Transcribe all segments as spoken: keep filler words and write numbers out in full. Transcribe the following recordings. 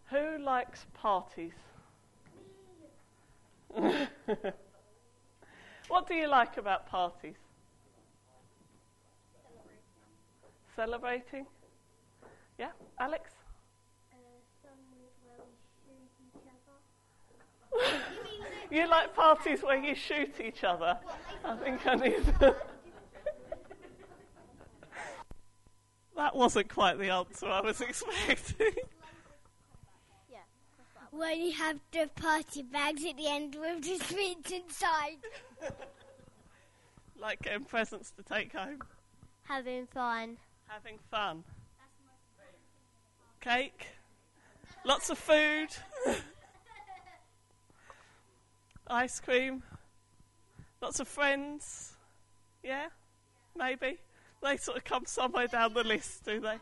Who likes parties? What do you like about parties? Celebrating. Celebrating? Yeah, Alex? Uh, somewhere where we shoot each other. You like parties where you shoot each other? I think I need to... That wasn't quite the answer I was expecting. Yeah. When you have the party bags at the end with the sweets inside. Like getting presents to take home. Having fun. Having fun. Cake. Lots of food. Ice cream. Lots of friends. Yeah? Maybe. They sort of come somewhere down the list, do they?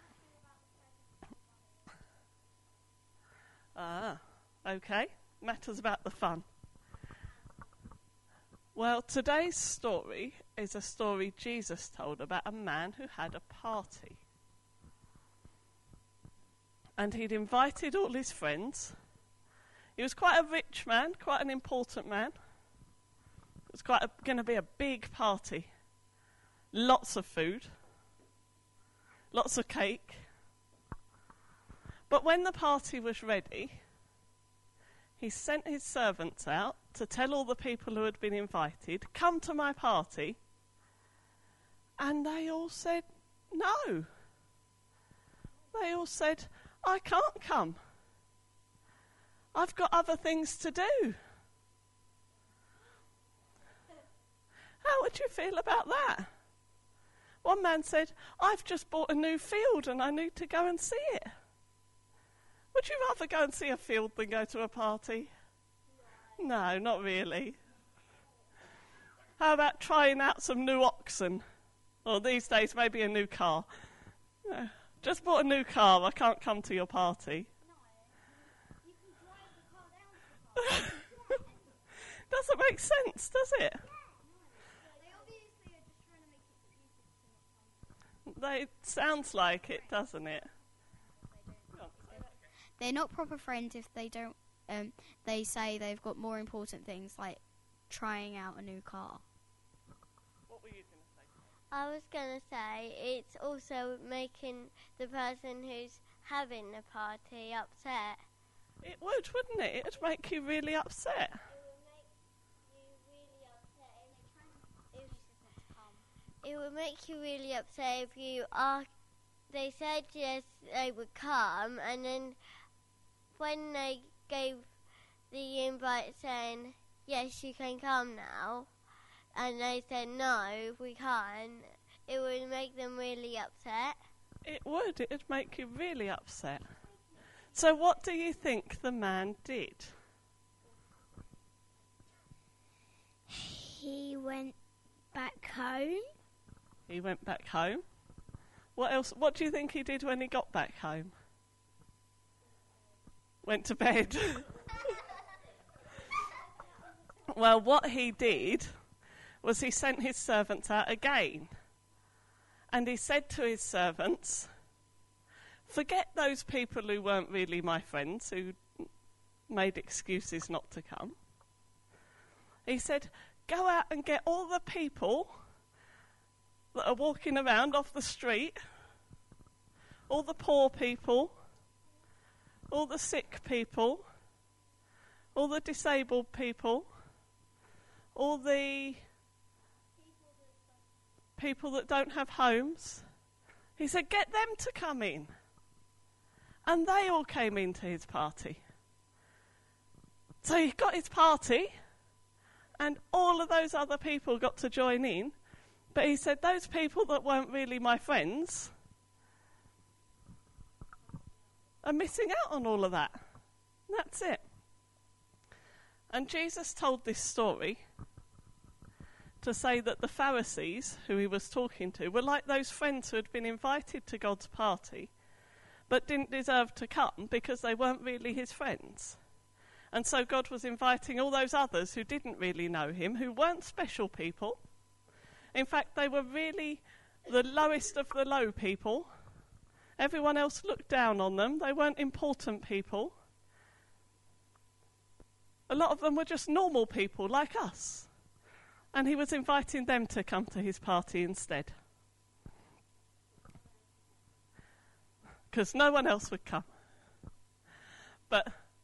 Ah, okay. Matters about the fun. Well, today's story is a story Jesus told about a man who had a party. And he'd invited all his friends. He was quite a rich man, quite an important man. It was quite going to be a big party. Lots of food. Lots of cake. But when the party was ready, he sent his servants out to tell all the people who had been invited, come to my party. And they all said, no. They all said, I can't come. I've got other things to do. How would you feel about that? One man said, I've just bought a new field and I need to go and see it. Would you rather go and see a field than go to a party? No, not really. How about trying out some new oxen? Or these days, maybe a new car. No, just bought a new car, I can't come to your party. You can drive the car down. Doesn't make sense, does it? They, it sounds like it, doesn't it? They're not proper friends if they don't. Um, they say they've got more important things like trying out a new car. What were you going to say? I was going to say it's also making the person who's having the party upset. It would, wouldn't it? It'd make you really upset. It would make you really upset if you are. They said yes, they would come, and then when they gave the invite saying yes, you can come now, and they said no, we can't, it would make them really upset. It would. It'd make you really upset. So, what do you think the man did? He went back home. He went back home. What else? What do you think he did when he got back home? Went to bed. Well, what he did was he sent his servants out again. And he said to his servants, forget those people who weren't really my friends, who made excuses not to come. He said, go out and get all the people that are walking around off the street, all the poor people, all the sick people, all the disabled people, all the people that don't have homes. He said, get them to come in. And they all came into his party. So he got his party, and all of those other people got to join in. But he said, those people that weren't really my friends are missing out on all of that. And that's it. And Jesus told this story to say that the Pharisees, who he was talking to, were like those friends who had been invited to God's party, but didn't deserve to come because they weren't really his friends. And so God was inviting all those others who didn't really know him, who weren't special people. In fact, they were really the lowest of the low people, Everyone else looked down on them. They weren't important people. A lot of them were just normal people like us. And he was inviting them to come to his party instead. Because no one else would come. But,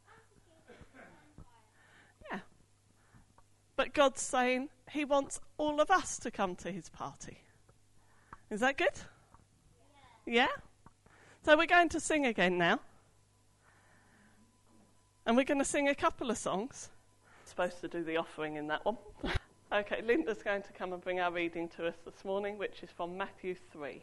yeah. But God's saying he wants all of us to come to his party. Is that good? Yeah? So we're going to sing again now. And we're going to sing a couple of songs. I'm supposed to do the offering in that one. Okay, Linda's going to come and bring our reading to us this morning, which is from Matthew three.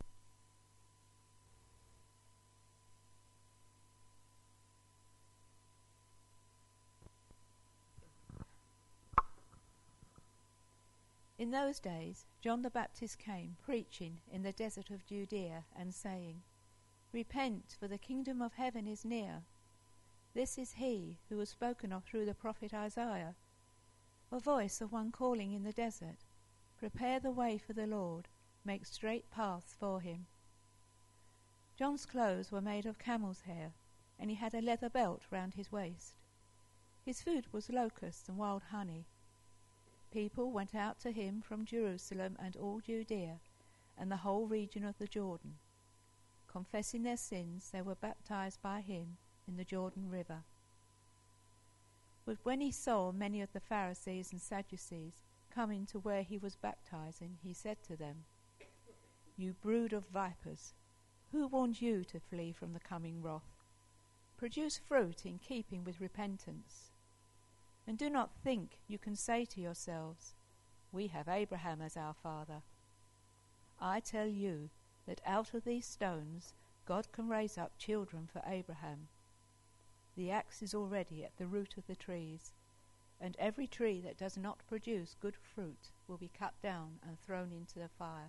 In those days, John the Baptist came, preaching in the desert of Judea, and saying, Repent, for the kingdom of heaven is near. This is he who was spoken of through the prophet Isaiah, a voice of one calling in the desert, Prepare the way for the Lord, make straight paths for him. John's clothes were made of camel's hair, and he had a leather belt round his waist. His food was locusts and wild honey. People went out to him from Jerusalem and all Judea and the whole region of the Jordan. Confessing their sins, they were baptized by him in the Jordan River. But when he saw many of the Pharisees and Sadducees coming to where he was baptizing, he said to them, You brood of vipers, who warned you to flee from the coming wrath? Produce fruit in keeping with repentance. And do not think you can say to yourselves, We have Abraham as our father. I tell you that out of these stones God can raise up children for Abraham. The axe is already at the root of the trees, and every tree that does not produce good fruit will be cut down and thrown into the fire.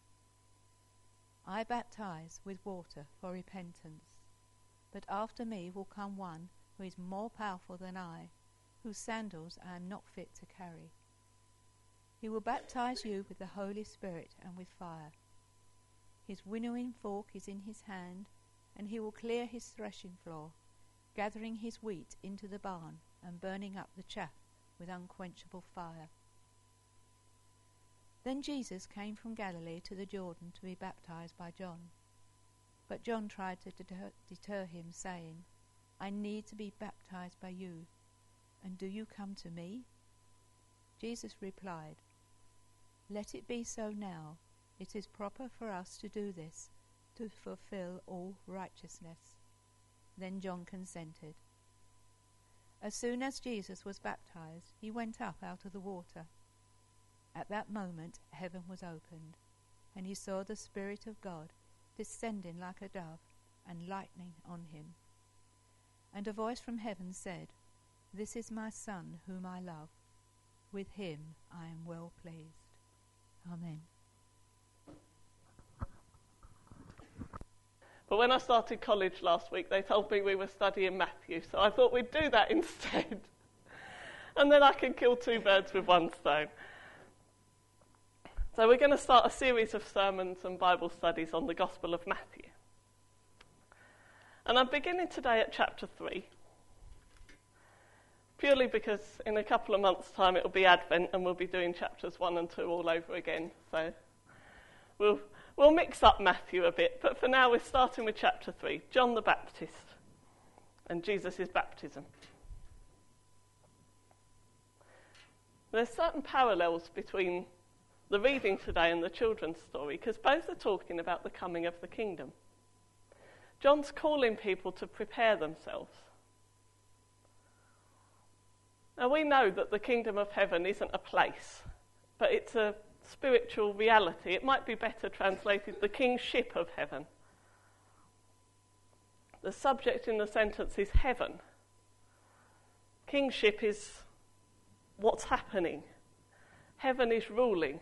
I baptize with water for repentance, but after me will come one who is more powerful than I, whose sandals I am not fit to carry. He will baptize you with the Holy Spirit and with fire. His winnowing fork is in his hand, and he will clear his threshing floor, gathering his wheat into the barn and burning up the chaff with unquenchable fire. Then Jesus came from Galilee to the Jordan to be baptized by John. But John tried to deter, deter him, saying, I need to be baptized by you, and do you come to me? Jesus replied, Let it be so now. It is proper for us to do this, to fulfill all righteousness. Then John consented. As soon as Jesus was baptized, he went up out of the water. At that moment heaven was opened, and he saw the Spirit of God descending like a dove and lighting on him. And a voice from heaven said, This is my Son, whom I love. With him I am well pleased. Amen. But when I started college last week, they told me we were studying Matthew, so I thought we'd do that instead. And then I can kill two birds with one stone. So we're going to start a series of sermons and Bible studies on the Gospel of Matthew. And I'm beginning today at chapter three, purely because in a couple of months' time it will be Advent and we'll be doing chapters one and two all over again. So we'll we'll mix up Matthew a bit, but for now we're starting with chapter three, John the Baptist and Jesus' baptism. There's certain parallels between the reading today and the children's story, because both are talking about the coming of the kingdom. John's calling people to prepare themselves. Now we know that the kingdom of heaven isn't a place, but it's a spiritual reality. It might be better translated the kingship of heaven. The subject in the sentence is heaven. Kingship is what's happening. Heaven is ruling.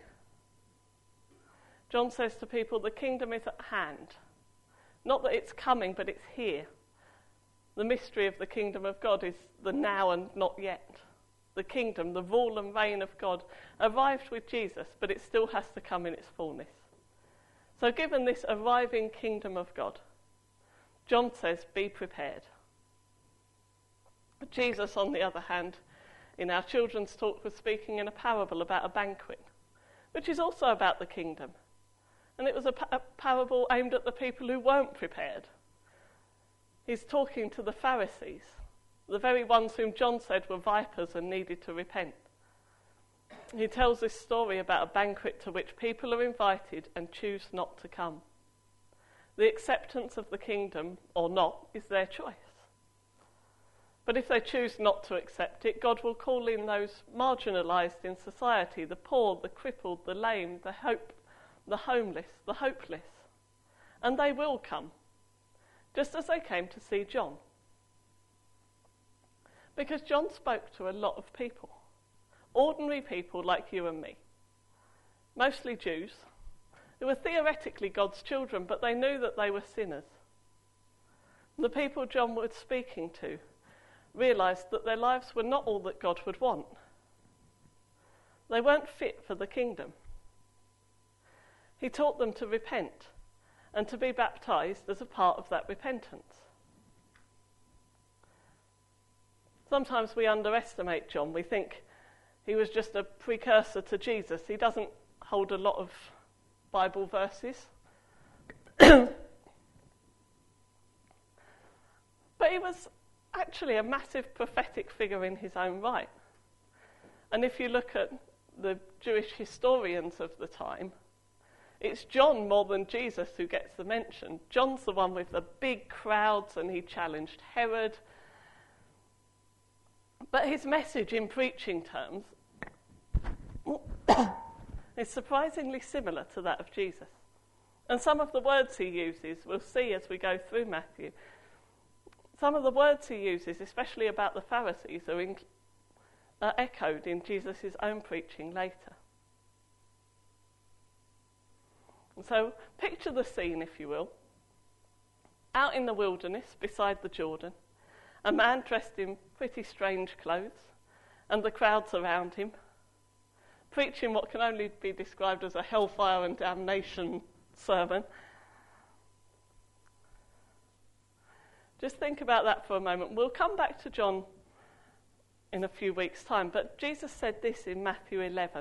John says to people, the kingdom is at hand. Not that it's coming, but it's here. The mystery of the kingdom of God is the now and not yet. The kingdom, the rule and reign of God, arrived with Jesus, but it still has to come in its fullness. So given this arriving kingdom of God, John says, be prepared. Jesus, on the other hand, in our children's talk, was speaking in a parable about a banquet, which is also about the kingdom. And it was a, pa- a parable aimed at the people who weren't prepared. He's talking to the Pharisees, the very ones whom John said were vipers and needed to repent. He tells this story about a banquet to which people are invited and choose not to come. The acceptance of the kingdom, or not, is their choice. But if they choose not to accept it, God will call in those marginalised in society, the poor, the crippled, the lame, the hope, the homeless, the hopeless. And they will come, just as they came to see John. Because John spoke to a lot of people, ordinary people like you and me, mostly Jews, who were theoretically God's children, but they knew that they were sinners. The people John was speaking to realised that their lives were not all that God would want. They weren't fit for the kingdom. He taught them to repent and to be baptised as a part of that repentance. Sometimes we underestimate John. We think he was just a precursor to Jesus. He doesn't hold a lot of Bible verses. But he was actually a massive prophetic figure in his own right. And if you look at the Jewish historians of the time, it's John more than Jesus who gets the mention. John's the one with the big crowds, and he challenged Herod. But his message in preaching terms is surprisingly similar to that of Jesus. And some of the words he uses, we'll see as we go through Matthew, some of the words he uses, especially about the Pharisees, are, in, are echoed in Jesus' own preaching later. And so picture the scene, if you will. Out in the wilderness, beside the Jordan, a man dressed in pretty strange clothes, and the crowds around him, preaching what can only be described as a hellfire and damnation sermon. Just think about that for a moment. We'll come back to John in a few weeks' time, but Jesus said this in Matthew eleven.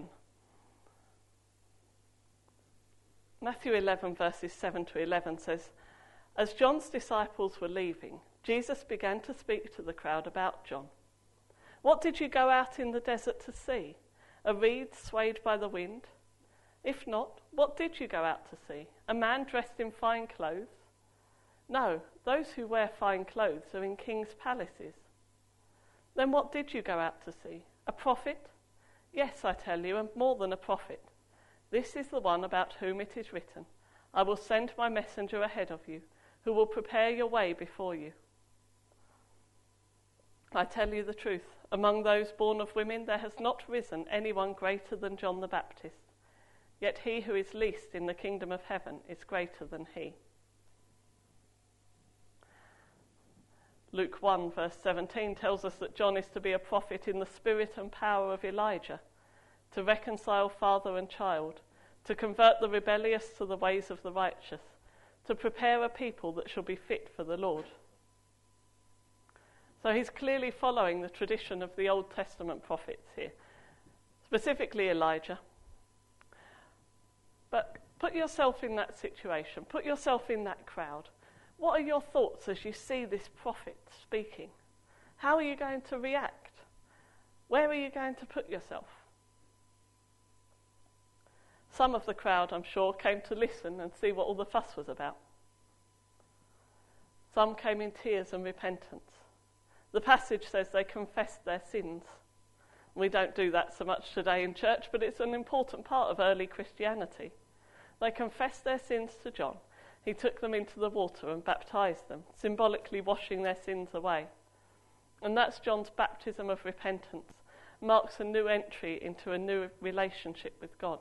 Matthew eleven, verses seven to eleven says, as John's disciples were leaving, Jesus began to speak to the crowd about John. What did you go out in the desert to see? A reed swayed by the wind? If not, what did you go out to see? A man dressed in fine clothes? No, those who wear fine clothes are in kings' palaces. Then what did you go out to see? A prophet? Yes, I tell you, and more than a prophet. This is the one about whom it is written, I will send my messenger ahead of you, who will prepare your way before you. I tell you the truth, among those born of women there has not risen anyone greater than John the Baptist, yet he who is least in the kingdom of heaven is greater than he. Luke one, verse seventeen tells us that John is to be a prophet in the spirit and power of Elijah, to reconcile father and child, to convert the rebellious to the ways of the righteous, to prepare a people that shall be fit for the Lord. So he's clearly following the tradition of the Old Testament prophets here, specifically Elijah. But put yourself in that situation, put yourself in that crowd. What are your thoughts as you see this prophet speaking? How are you going to react? Where are you going to put yourself? Some of the crowd, I'm sure, came to listen and see what all the fuss was about. Some came in tears and repentance. The passage says they confessed their sins. We don't do that so much today in church, but it's an important part of early Christianity. They confessed their sins to John. He took them into the water and baptised them, symbolically washing their sins away. And that's John's baptism of repentance, marks a new entry into a new relationship with God.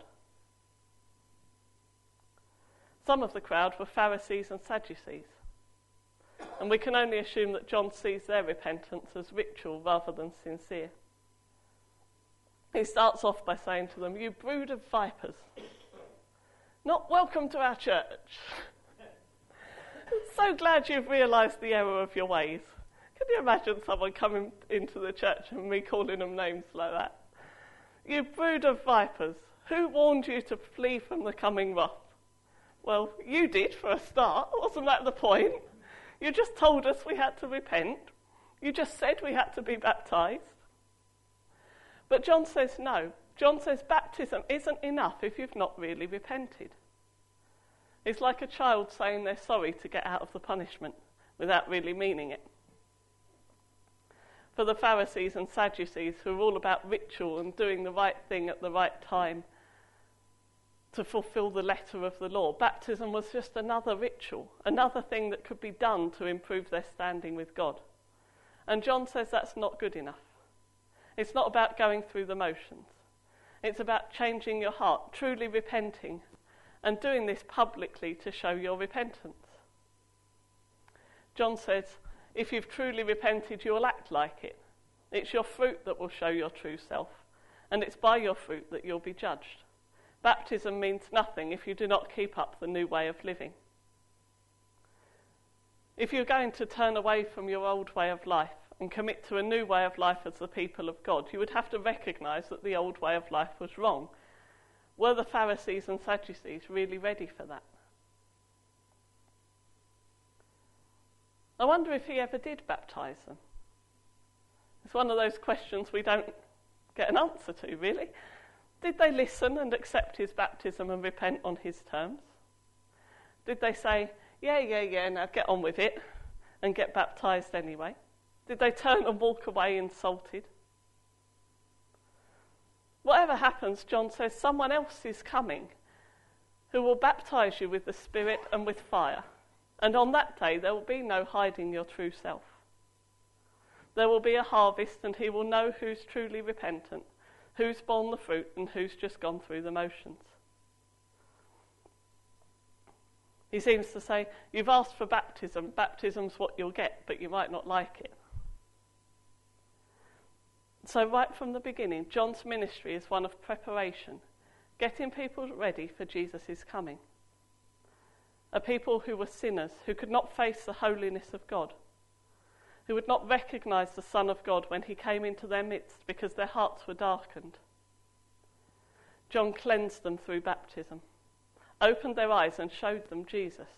Some of the crowd were Pharisees and Sadducees, and we can only assume that John sees their repentance as ritual rather than sincere. He starts off by saying to them, "You brood of vipers, not welcome to our church." so glad you've realised the error of your ways. Can you imagine someone coming into the church and me calling them names like that? You brood of vipers, who warned you to flee from the coming wrath? Well, you did for a start. Wasn't that the point? You just told us we had to repent. You just said we had to be baptised. But John says no. John says baptism isn't enough if you've not really repented. It's like a child saying they're sorry to get out of the punishment without really meaning it. For the Pharisees and Sadducees, who are all about ritual and doing the right thing at the right time to fulfill the letter of the law, baptism was just another ritual, another thing that could be done to improve their standing with God. And John says that's not good enough. It's not about going through the motions. It's about changing your heart, truly repenting, and doing this publicly to show your repentance. John says, if you've truly repented, you'll act like it. It's your fruit that will show your true self, and it's by your fruit that you'll be judged. Baptism means nothing if you do not keep up the new way of living. If you're going to turn away from your old way of life and commit to a new way of life as the people of God, you would have to recognise that the old way of life was wrong. Were the Pharisees and Sadducees really ready for that? I wonder if he ever did baptise them. It's one of those questions we don't get an answer to, really. Did they listen and accept his baptism and repent on his terms? Did they say, yeah, yeah, yeah, now get on with it, and get baptised anyway? Did they turn and walk away insulted? Whatever happens, John says, someone else is coming who will baptise you with the Spirit and with fire. And on that day, there will be no hiding your true self. There will be a harvest, and he will know who's truly repentant, who's borne the fruit, and who's just gone through the motions. He seems to say, you've asked for baptism. Baptism's what you'll get, but you might not like it. So right from the beginning, John's ministry is one of preparation, getting people ready for Jesus' coming. A people who were sinners, who could not face the holiness of God, who would not recognise the Son of God when he came into their midst because their hearts were darkened. John cleansed them through baptism, opened their eyes and showed them Jesus.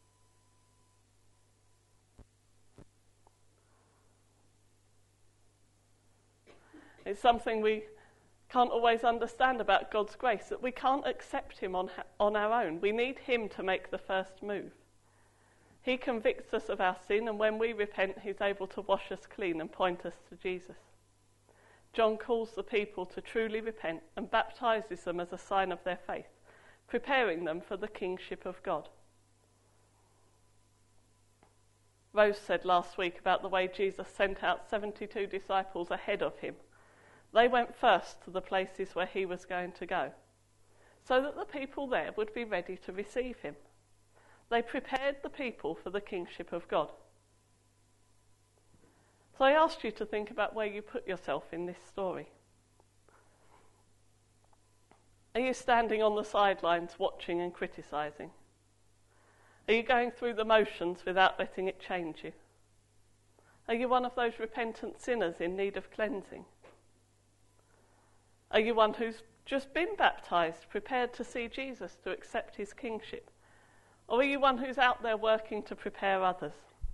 It's something we can't always understand about God's grace, that we can't accept him on, on our own. We need him to make the first move. He convicts us of our sin, and when we repent, he's able to wash us clean and point us to Jesus. John calls the people to truly repent and baptises them as a sign of their faith, preparing them for the kingship of God. Rose said last week about the way Jesus sent out seventy-two disciples ahead of him. They went first to the places where he was going to go, so that the people there would be ready to receive him. They prepared the people for the kingship of God. So I asked you to think about where you put yourself in this story. Are you standing on the sidelines watching and criticising? Are you going through the motions without letting it change you? Are you one of those repentant sinners in need of cleansing? Are you one who's just been baptised, prepared to see Jesus, to accept his kingship? Or are you one who's out there working to prepare others?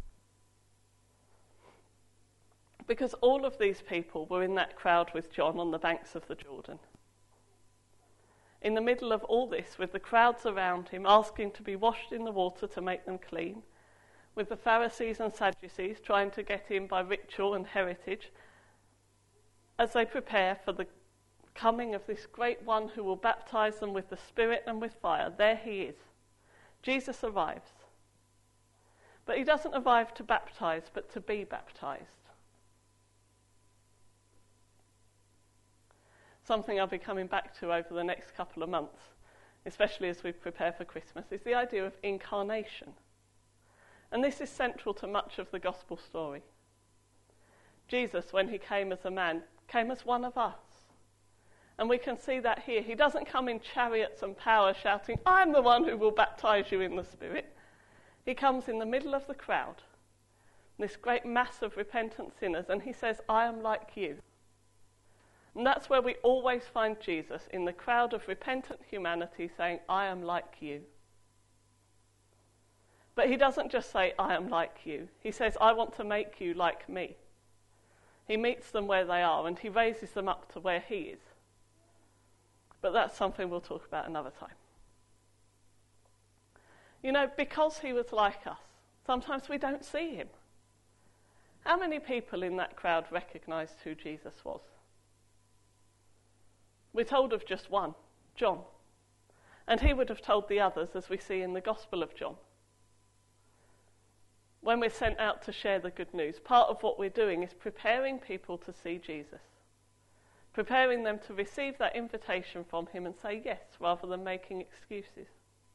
Because all of these people were in that crowd with John on the banks of the Jordan. In the middle of all this, with the crowds around him asking to be washed in the water to make them clean, with the Pharisees and Sadducees trying to get in by ritual and heritage, as they prepare for the coming of this great one who will baptise them with the Spirit and with fire, there he is. Jesus arrives. But he doesn't arrive to baptise, but to be baptised. Something I'll be coming back to over the next couple of months, especially as we prepare for Christmas, is the idea of incarnation. And this is central to much of the gospel story. Jesus, when he came as a man, came as one of us. And we can see that here. He doesn't come in chariots and power shouting, I'm the one who will baptise you in the Spirit. He comes in the middle of the crowd, this great mass of repentant sinners, and he says, I am like you. And that's where we always find Jesus, in the crowd of repentant humanity, saying, I am like you. But he doesn't just say, I am like you. He says, I want to make you like me. He meets them where they are, and he raises them up to where he is. But that's something we'll talk about another time. You know, because he was like us, sometimes we don't see him. How many people in that crowd recognized who Jesus was? We're told of just one, John. And he would have told the others, as we see in the Gospel of John. When we're sent out to share the good news, part of what we're doing is preparing people to see Jesus. Preparing them to receive that invitation from him and say yes, rather than making excuses.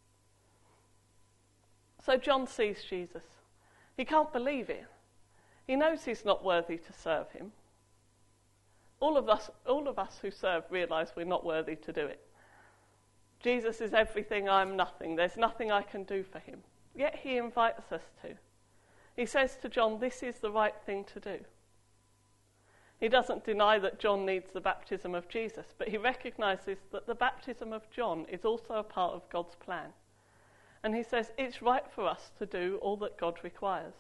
So John sees Jesus. He can't believe it. He knows he's not worthy to serve him. All of us, all of us who serve realise we're not worthy to do it. Jesus is everything, I'm nothing. There's nothing I can do for him. Yet he invites us to. He says to John, this is the right thing to do. He doesn't deny that John needs the baptism of Jesus, but he recognises that the baptism of John is also a part of God's plan. And he says it's right for us to do all that God requires.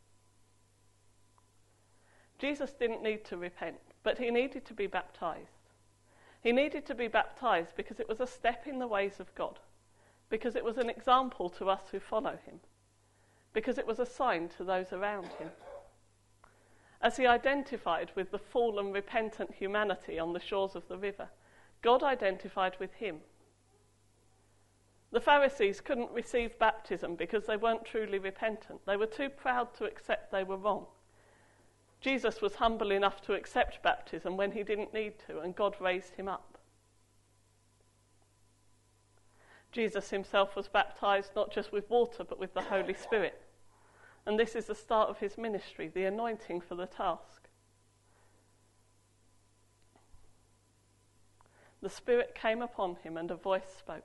Jesus didn't need to repent, but he needed to be baptised. He needed to be baptised because it was a step in the ways of God, because it was an example to us who follow him, because it was a sign to those around him. As he identified with the fallen, repentant humanity on the shores of the river, God identified with him. The Pharisees couldn't receive baptism because they weren't truly repentant. They were too proud to accept they were wrong. Jesus was humble enough to accept baptism when he didn't need to, and God raised him up. Jesus himself was baptized not just with water, but with the Holy Spirit. And this is the start of his ministry, the anointing for the task. The Spirit came upon him and a voice spoke.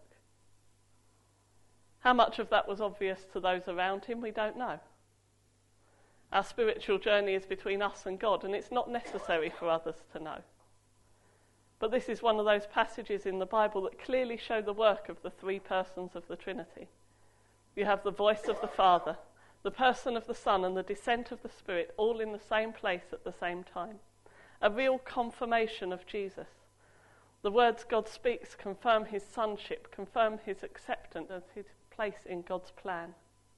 How much of that was obvious to those around him, we don't know. Our spiritual journey is between us and God, and it's not necessary for others to know. But this is one of those passages in the Bible that clearly show the work of the three persons of the Trinity. You have the voice of the Father, the person of the Son, and the descent of the Spirit, all in the same place at the same time. A real confirmation of Jesus. The words God speaks confirm his sonship, confirm his acceptance and his place in God's plan.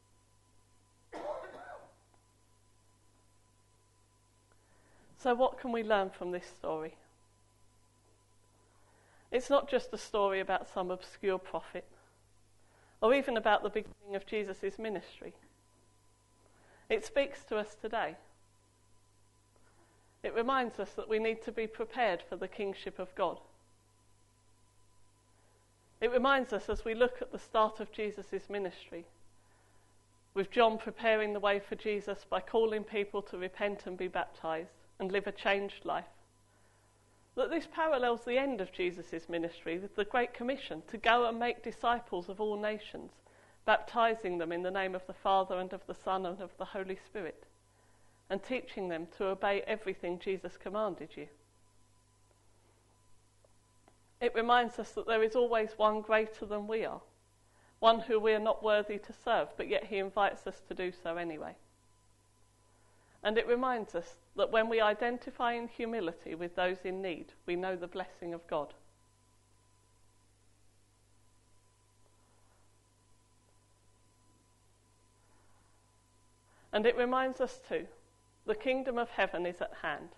So what can we learn from this story? It's not just a story about some obscure prophet, or even about the beginning of Jesus' ministry. It speaks to us today. It reminds us that we need to be prepared for the kingship of God. It reminds us as we look at the start of Jesus' ministry, with John preparing the way for Jesus by calling people to repent and be baptised and live a changed life, that this parallels the end of Jesus' ministry with the Great Commission to go and make disciples of all nations, baptising them in the name of the Father and of the Son and of the Holy Spirit, and teaching them to obey everything Jesus commanded you. It reminds us that there is always one greater than we are, one who we are not worthy to serve, but yet he invites us to do so anyway. And it reminds us that when we identify in humility with those in need, we know the blessing of God. And it reminds us too, the kingdom of heaven is at hand.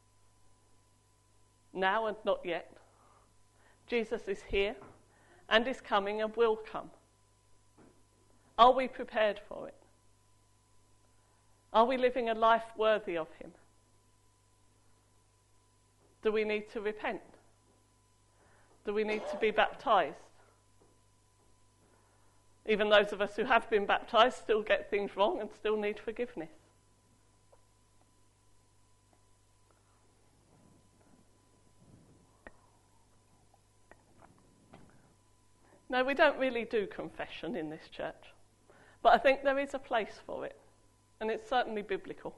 Now and not yet. Jesus is here and is coming and will come. Are we prepared for it? Are we living a life worthy of him? Do we need to repent? Do we need to be baptised? Even those of us who have been baptised still get things wrong and still need forgiveness. No, we don't really do confession in this church. But I think there is a place for it, and it's certainly biblical.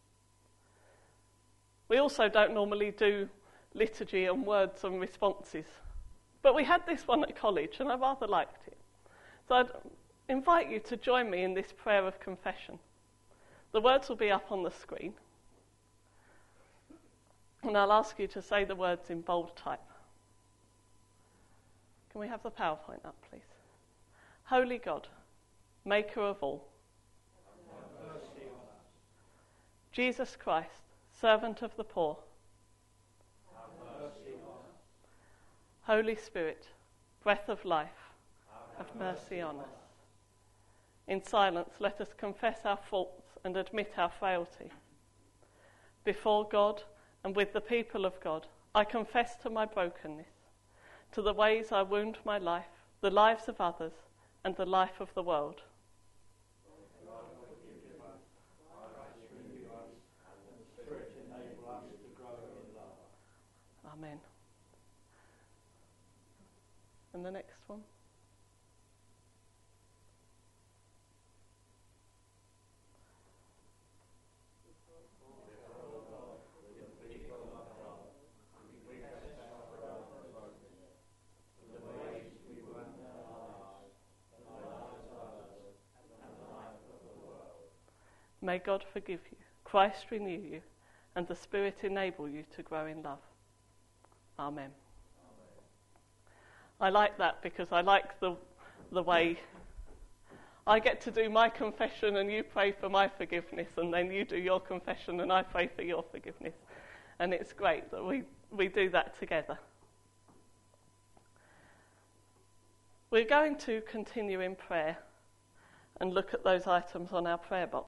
We also don't normally do liturgy and words and responses, but we had this one at college, and I rather liked it. So I'd invite you to join me in this prayer of confession. The words will be up on the screen, and I'll ask you to say the words in bold type. Can we have the PowerPoint up, please? Holy God, maker of all, have mercy on us. Jesus Christ, servant of the poor, have mercy on us. Holy Spirit, breath of life, have, have mercy on us. In silence, let us confess our faults and admit our frailty. Before God and with the people of God, I confess to my brokenness, to the ways I wound my life, the lives of others, and the life of the world. Amen. And the next one. May God forgive you, Christ renew you, and the Spirit enable you to grow in love. Amen. Amen. I like that because I like the the way I get to do my confession and you pray for my forgiveness, and then you do your confession and I pray for your forgiveness. And it's great that we, we do that together. We're going to continue in prayer and look at those items on our prayer box.